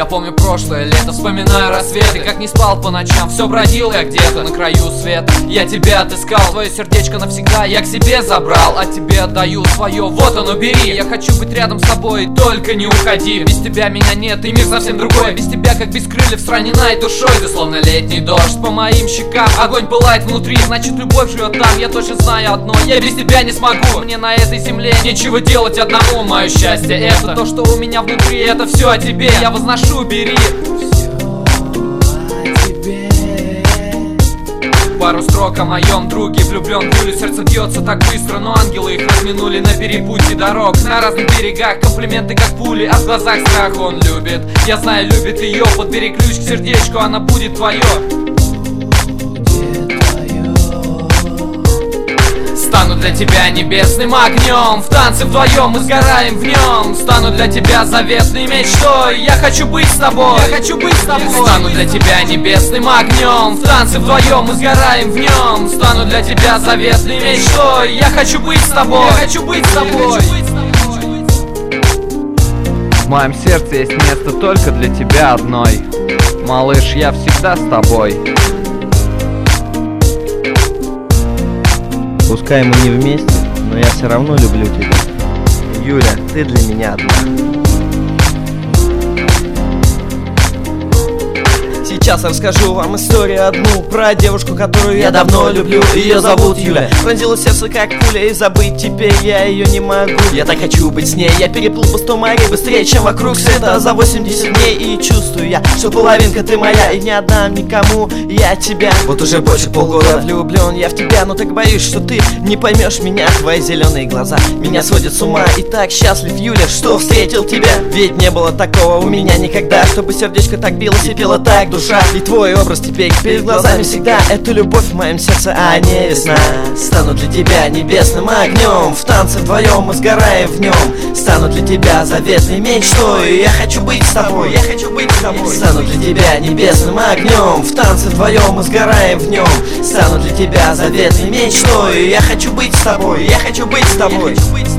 Я помню прошлое лето, вспоминаю рассветы, как не спал по ночам, все бродил я где-то на краю света. Я тебя отыскал, твое сердечко навсегда я к себе забрал, а тебе отдаю свое, вот оно, бери. Я хочу быть рядом с тобой, только не уходи. Без тебя меня нет, и мир совсем другой. Без тебя как без крыльев с раненой душой. Ты словно летний дождь по моим щекам, огонь пылает внутри, значит любовь живет там. Я точно знаю одно, я без тебя не смогу. Мне на этой земле нечего делать одному. Мое счастье это то, что у меня внутри, это все о тебе, я возношу, бери. Пару строк о моем друге, влюблен в Юлю, сердце бьется так быстро, но ангелы их разминули на перепутье дорог. На разных берегах комплименты как пули, а в глазах страх он любит. Я знаю, любит ее, подбери ключ к сердечку, она будет твое. Стану для тебя небесным огнем, в танце вдвоем мы сгораем в нем. Стану для тебя заветной мечтой, я хочу быть с тобой, я хочу быть с тобой. Стану для тебя небесным огнем, в танце вдвоем мы сгораем в нем. Стану для тебя заветной мечтой, я хочу быть с тобой, я хочу быть с тобой. В моем сердце есть место только для тебя одной. Малыш, я всегда с тобой. Пускай мы не вместе, но я все равно люблю тебя. Юля, ты для меня одна. Сейчас расскажу вам историю одну про девушку, которую я давно люблю. Ее зовут Юля. Пронзило сердце как пуля, и забыть теперь я ее не могу. Я так хочу быть с ней. Я переплыл по 100 морей быстрее, чем вокруг света за 80 дней. И чувствую я, что половинка ты моя, и не отдам никому я тебя. Вот уже больше полгода влюблен я в тебя, но так боюсь, что ты не поймешь меня. Твои зеленые глаза меня сводят с ума. И так счастлив, Юля, что встретил тебя. Ведь не было такого у меня никогда, чтобы сердечко так билось и пела так душа. И твой образ теперь перед глазами всегда. Это любовь в моем сердце, а не весна. Стану для тебя небесным огнем, в танце вдвоем мы сгораем в нем. Стану для тебя заветной мечтой, я хочу быть с тобой, я хочу быть с тобой. Стану для тебя небесным огнем, в танце вдвоем мы сгораем в нем. Стану для тебя заветной мечтой, я хочу быть с тобой, я хочу быть с тобой.